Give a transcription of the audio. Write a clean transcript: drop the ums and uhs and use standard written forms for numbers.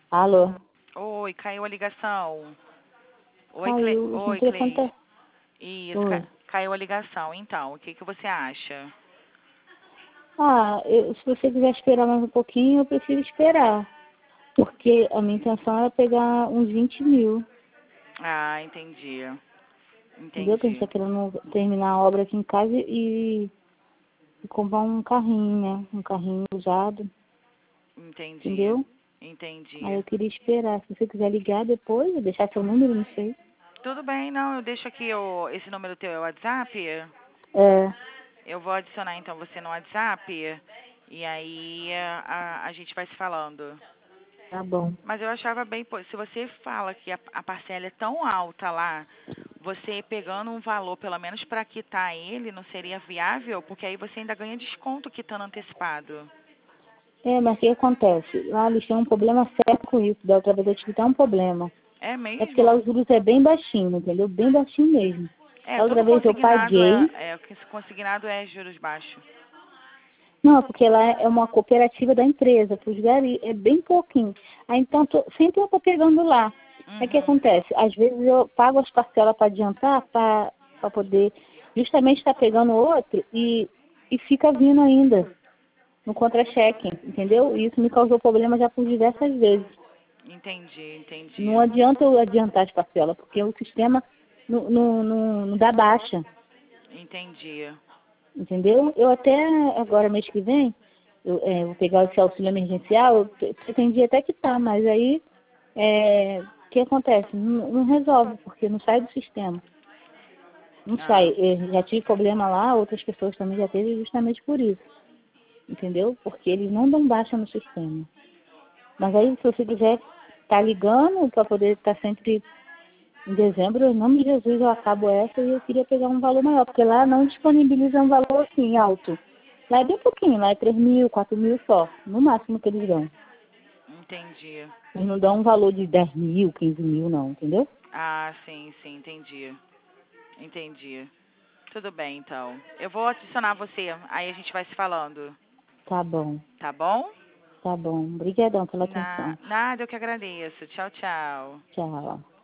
Alô? Oi, caiu a ligação. Caiu, o Oi, telefone Cleide. tá... Isso, Oi. caiu a ligação. Então, o que que você acha? Se você quiser esperar mais um pouquinho, eu prefiro esperar. Porque a minha intenção era pegar uns 20 mil. Ah, entendi. Entendeu? Que a gente Entendi. tá querendo terminar a obra aqui em casa e comprar um carrinho, né? Um carrinho usado. Entendi. Entendeu? Aí Entendi. eu queria esperar. Se você quiser ligar depois, ou deixar seu número, não sei. Tudo bem, não, eu deixo aqui esse número teu é o WhatsApp. É, Eu vou adicionar então você no WhatsApp e aí a gente vai se falando. tá bom. Mas eu achava bem, pô, se você fala que a parcela é tão alta lá, você pegando um valor, pelo menos para quitar ele, não seria viável? Porque aí você ainda ganha desconto quitando antecipado. Mas o que acontece? Lá eles têm um problema sério com isso. Da outra vez eu tive até um problema. É É porque lá mesmo? os juros é bem baixinho, entendeu? Bem baixinho mesmo. É, Da outra todo vez eu consignado paguei. consignado é juros baixos. Não, porque lá é uma cooperativa da empresa, para os gari, é bem pouquinho. Aí então, sempre eu estou pegando lá. Aí o que Uhum. acontece? Às vezes eu pago as parcelas para adiantar, para poder justamente estar pegando outro e fica vindo ainda no contra-cheque, entendeu? E isso me causou problema já por diversas vezes. Entendi, entendi. Não adianta eu adiantar as parcelas, porque o sistema não dá baixa. Entendi. Entendeu? Eu até, agora mês que vem, vou pegar esse auxílio emergencial, eu pretendi até quitar, mas aí, o que acontece? Não resolve, porque não sai do sistema. Não sai. Ah, Eu já tive problema lá, outras pessoas também já teve justamente por isso. Entendeu? Porque eles não dão baixa no sistema. Mas aí, se você quiser estar ligando para poder estar sempre em dezembro, em nome de Jesus, eu acabo essa e eu queria pegar um valor maior, porque lá não disponibiliza um valor assim alto. Lá é bem pouquinho, lá é 3 mil, 4 mil só, no máximo que eles dão. entendi. Eles não dão um valor de 10 mil, 15 mil, não, entendeu? Ah, sim, sim, entendi. Entendi. Tudo bem, então. Eu vou adicionar você, aí a gente vai se falando, Tá bom, tá bom? tá bom. Obrigadão pela atenção. Nada, eu que agradeço. Tchau, tchau. Tchau.